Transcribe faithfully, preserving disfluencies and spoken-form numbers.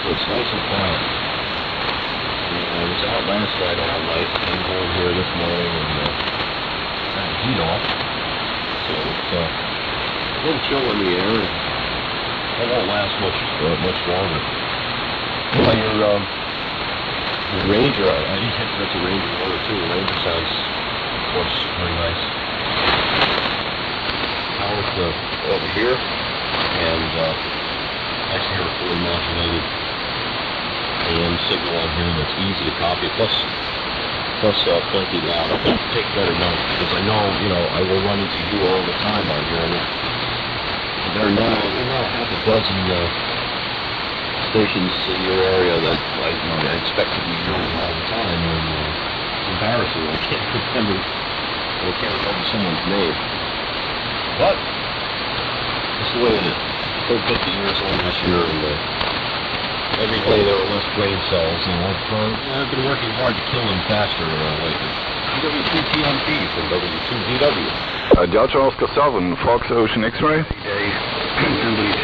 It's nice and quiet. And I was out last night all night, came home here this morning and uh, got the heat off. So it's uh, a little chill in the air, and it won't last much uh, much longer. Well, your, um, your Ranger, I, I got the Ranger one or two. The Ranger sounds, of course, very nice. Out uh, over here, and uh, nice here, fully modulated A M signal on here that's easy to copy. Plus, plus uh, plenty loud. I'll have to take better notes because I know, you know, I will run into you all the time out here. And there are now, there are now half a dozen uh, stations in your area that I, you know, I expect to be doing all the time. And uh, it's embarrassing. I can't remember. I can't remember someone's name. But that's the way it is. I turned fifty years old this year, and uh, every day there are less brain cells, and I've, uh, I've been working hard to kill them faster uh, lately. D W two T M P from W two D W. Uh, Delta Oscar seven, Fox Ocean X-ray. Day, W